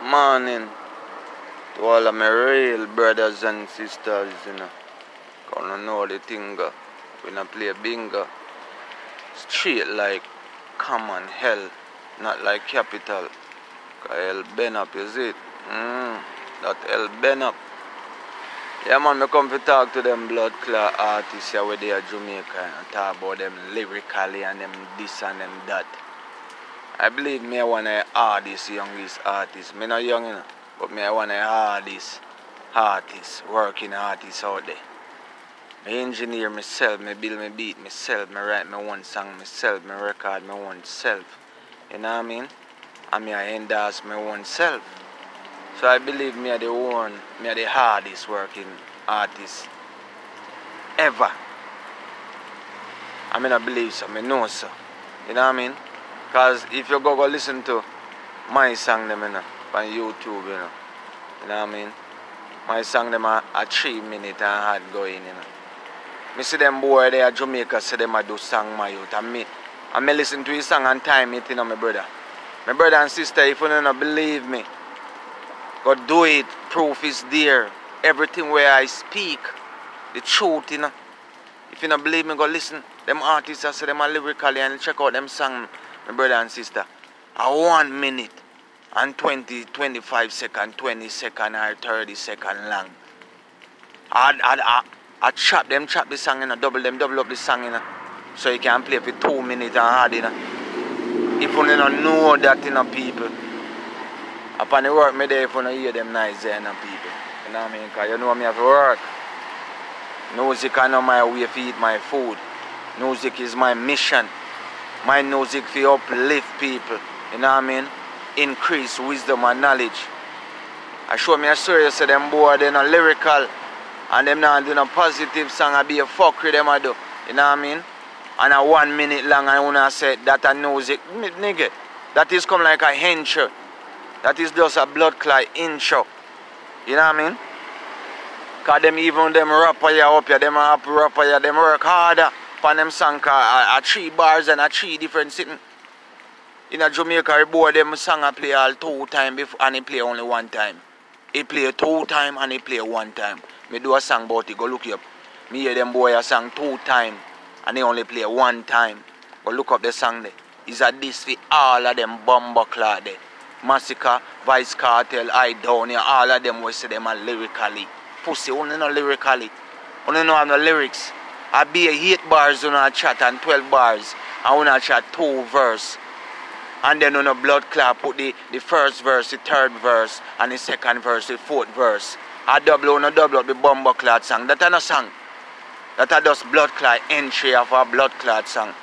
Morning to all of my real brothers and sisters, Gonna know the thing, when I play bingo, straight like common hell, not like capital. Cause hell bend up, you see it? That hell bend up. Yeah man, I come to talk to them blood clot artists here where they are Jamaica and talk about them lyrically and them this and them that. I believe me one of the hardest youngest artists. Me not young but me one of the hardest artists, working artists out there. Me engineer myself, me build me beat myself, me write my one song myself, me record my one self. You know what I mean? And me I endorse my one self. So I believe me are the hardest working artist ever. I mean I believe so, I know so. You know what I mean? Because if you go listen to my song them on YouTube, you know what I mean? My song them are 3 minutes and hard going, Me see them boy there at Jamaica say them a do song my youth. And me listen to his song and time it, my brother. My brother and sister, if you don't believe me, go do it. Proof is there. Everything where I speak, the truth, If you don't believe me, go listen. Them artists, I say them are lyrically and check out them song, my brother and sister. 1 minute and 20, 25 seconds, 20 seconds or 30 seconds long. I chop the song, double up the song, so you can play for 2 minutes and hard, If you don't know that, people. Upon the work me there, if you don't hear them nice there, people. You know what I mean? Because you know me have to work. Music is not my way to eat my food. Music is my mission. My music to uplift people. You know what I mean? Increase wisdom and knowledge. I show me a story, say them boy, they're not lyrical. And them not doing a positive song, I be a fuckery them I do. You know what I mean? And a 1 minute long, I wanna say that a music, nigga. That is come like a intro. That is just a blood clot intro. You know what I mean? Cause them even them rapper here up here, them rapper here, them work harder on them song a 3 bars and a 3 different sitting. In a Jamaica boy them song I play all 2 times before and he play only 1 time. He play 2 times and he play 1 time. Me do a song about it, go look it up. Me hear them boy a song 2 times and they only play 1 time. Go look up the song there. It's a diss for all of them bumbo clad there. Massacre, Vice Cartel, I Down here, all of them will say them are lyrically. Pussy, only no lyrically. Only no have no lyrics. I be 8 bars on a chat and 12 bars. I wanna chat 2 verse. And then on a blood clot put the first verse, the 3rd verse, and the 2nd verse, the 4th verse. I double up the bumbo clot song. That is no song. That is just blood clot entry of a blood clot song.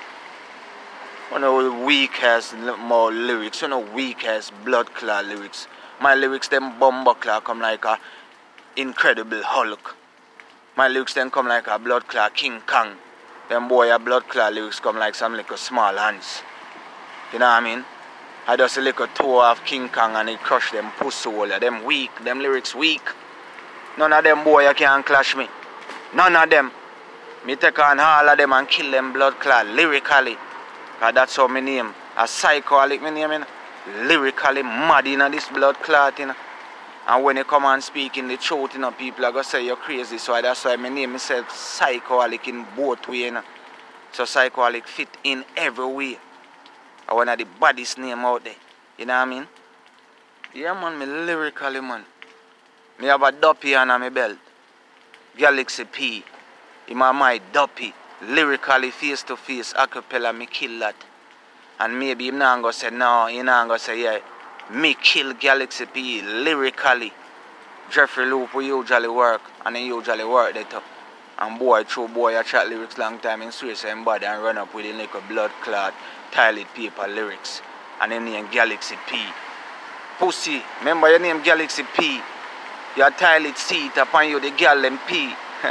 One of the weakest more lyrics, weakest blood clot lyrics. My lyrics them bumbo clot come like a Incredible Hulk. My lyrics then come like a blood clot King Kong. Them boy a blood clot lyrics come like some little small hands. You know what I mean? I just a little tour of King Kong and it crush them pussy hole. Them weak, them lyrics weak. None of them boy can clash me. None of them. Me take on all of them and kill them blood clot lyrically. Cause that's how my name. A psychotic my name, Lyrically mad in this blood clot, And when you come and speak in the truth, people are going to say you're crazy. So that's why my name is psychotic in both ways, So psychotic fit in every way. I one of the baddest name out there. You know what I mean? Yeah man, me lyrically man. Me have a duppy on my belt. Galaxy P. In my duppy. Lyrically face to face. Acapella me kill that. And maybe him not going to say no. He not going to say yeah. Me kill Galaxy P lyrically. Jeffrey Loop we usually work. And he usually work that up. And boy, true boy, I chat lyrics long time in Swiss and body and run up with a little blood clot, toilet paper lyrics. And then name Galaxy P. Pussy, remember your name Galaxy P. Your toilet seat upon you, the girl them P.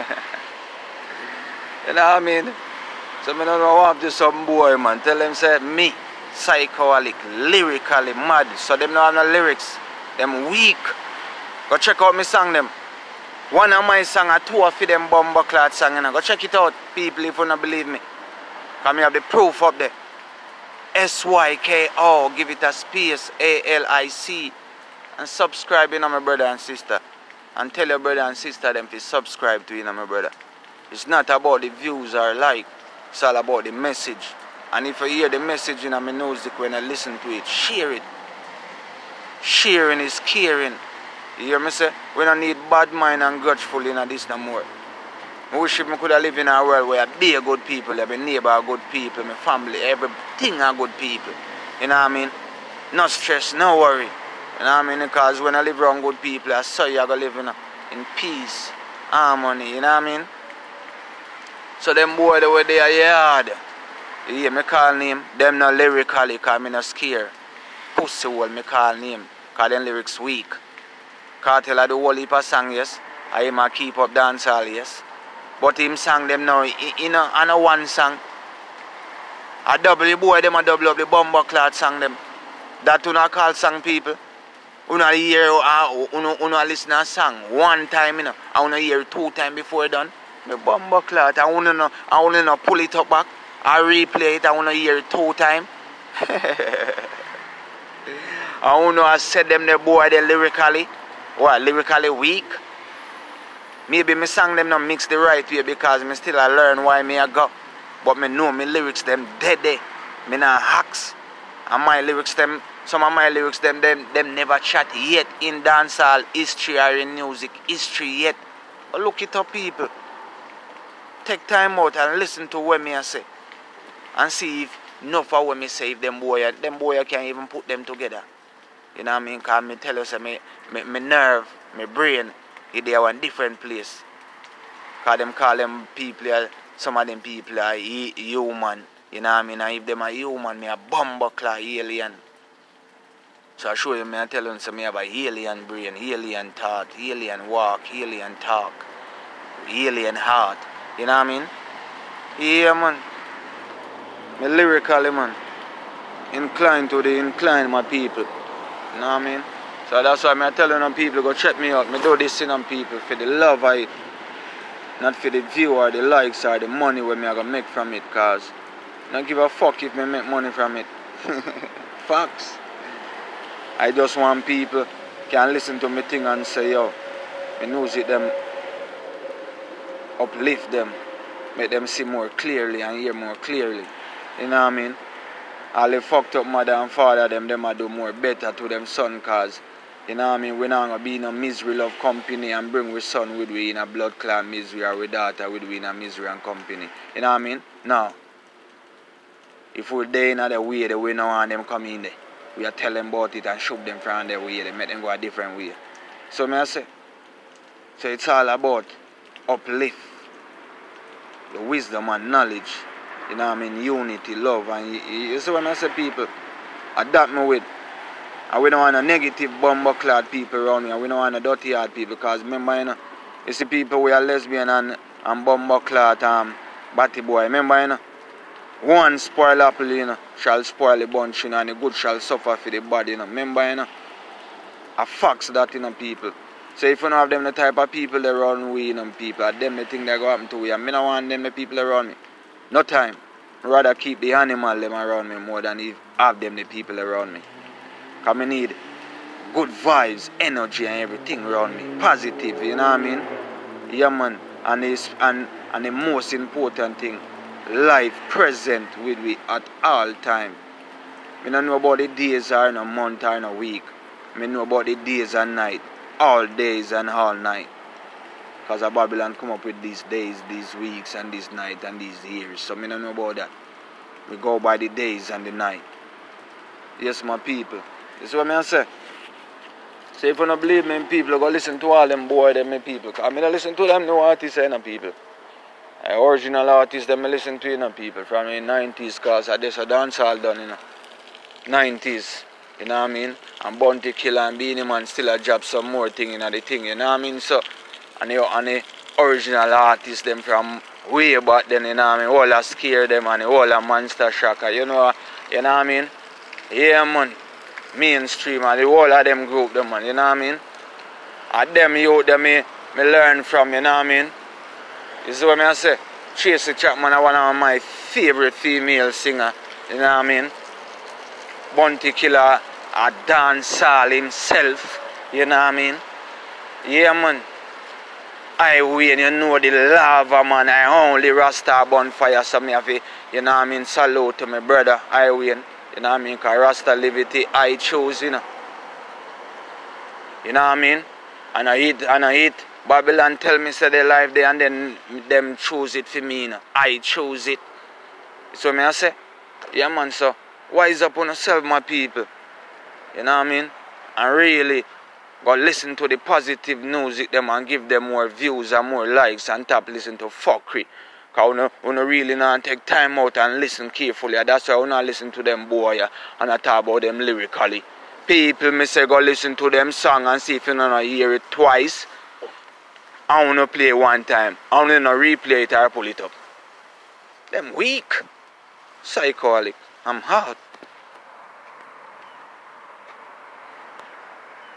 You know what I mean? So I don't want to some boy man. Tell them say me, psychotic, lyrically mad. So them don't have no lyrics. Them weak. Go check out my song them. One of my songs, 2 of them bumbo clot song. Go check it out, people, if you don't believe me. Because I have the proof up there. SYKO, give it a space, ALIC. and subscribe, my brother and sister. And tell your brother and sister them to subscribe to my brother. It's not about the views or like. It's all about the message. And if you hear the message in my music when I listen to it, share it. Sharing is caring. You hear me say? We don't need bad mind and grudgeful in this no more. I wish I could have lived in a world where I be a good people, my neighbor are good people, my family, everything are good people. You know what I mean? No stress, no worry. You know what I mean? Because when I live around good people, I saw you are going to live in peace, harmony, you know what I mean? So them boy the way they are hard. You hear me call name? Them not lyrically, because I'm not scared. Pussy hole me call name, because them lyrics weak. Cartel I do whole heap of song, yes. I am a keep up dancehall, yes. But him sang them now, in a one song. A double boy, them a double up the Bumbo Clot song them. That you not call song people. You not hear, you not listen to a song one time, you know. I want to hear 2 times before it done. The Bumbo Clot, I want to pull it up back. I replay it, I want to hear it 2 times. I want to say them the boy, they lyrically. What, lyrically weak? Maybe me song them not mix the right way because me still I learn why me I go. But me know me lyrics them dead. Me not hacks. And my lyrics them, some of my lyrics them never chat yet in dancehall history or in music history yet. But look it up people. Take time out and listen to what me I say. And see if enough of what me say if them boy can't even put them together. You know what I mean? Because me tell you say me nerve, my brain, they are in different place. Because them call them people, some of them people are human. You know what I mean? And if them are human, me a Bumbo Clot alien. So I show you, me I tell you, so me have a alien brain, alien thought, alien walk, alien talk, alien heart. You know what I mean? Yeah, man. Me lyrically, man. Incline my people. You know what I mean? So that's why I tell you people, go check me out. I do this in people for the love of it. Not for the view or the likes or the money where I gonna make from it. Cause I don't give a fuck if I make money from it. Facts. I just want people can listen to me thing and say, yo, I music them, uplift them, make them see more clearly and hear more clearly. You know what I mean? All the fucked up mother and father them a do more better to them son cause you know what I mean, we not gonna be in a misery love company and bring we son with we in a blood clot misery or we daughter with we in a misery and company. You know what I mean? No. If we're there in the way that we don't want them come in there, we are tell them about it and shove them from their way, they make them go a different way. So me I say, so it's all about uplift, the wisdom and knowledge. You know what I mean? Unity, love, and you see what I say, people? Adapt me with. And we don't want a negative Bumbo Clot people around me, and we don't want a dirty heart people, because remember, you see people who are lesbian and Bumbo Clot, batty boy. Remember, one spoil apple, shall spoil the bunch, and the good shall suffer for the body, Remember, a facts that, people. So if you don't have them the type of people around we, people, them the thing that go happen to we, and I don't want them the people around me. No time. I'd rather keep the animal them around me more than have them the people around me. Because I need good vibes, energy and everything around me. Positive, you know what I mean? Yeah man. And the most important thing, life present with me at all time. I don't know about the days or no month or no week. I know about the days and night. All days and all night. Because Babylon come up with these days, these weeks, and this night, and these years. So I don't know about that. We go by the days and the night. Yes, my people. This is what I say. So if you don't believe me, people, go listen to all them boy, them people. Because I don't listen to them no artists, people. Original artists, them I listen to, people. From the 90s, because there's a dancehall done, 90s. You know what I mean? And Bounty Killer and Beanie Man still a job some more thing in the thing, you know what I mean? So, and the original artists them from way back then, you know what I mean? All are scare them and all are Monster Shocker, you know what I mean? Yeah man, mainstream and the whole of them group them man, you know what I mean? And them youth them me learn from, you know what I mean? You see what I say? Tracy Chapman is one of my favorite female singer, you know what I mean? Bounty Killer, a dancehall himself, You know what I mean? Yeah, man. I win, you know the lava, man. I only Rasta bonfire, so me have to, you know what I mean, salute to my brother. I win. You know what I mean? Because Rasta liberty, I choose, you know. You know what I mean? And I eat. Babylon tell me say they life there and then them choose it for me, you know. I choose it. So me I say, yeah man, so wise up on yourself, my people. You know what I mean? And really go listen to the positive music them and give them more views and more likes and stop listen to fuckery. Because we no really not take time out and listen carefully. And that's why we not listen to them boy and I talk about them lyrically. People me say go listen to them song and see if you don't hear it twice. I want to play one time. I want to replay it or pull it up. Them weak. Psychotic. I'm hot.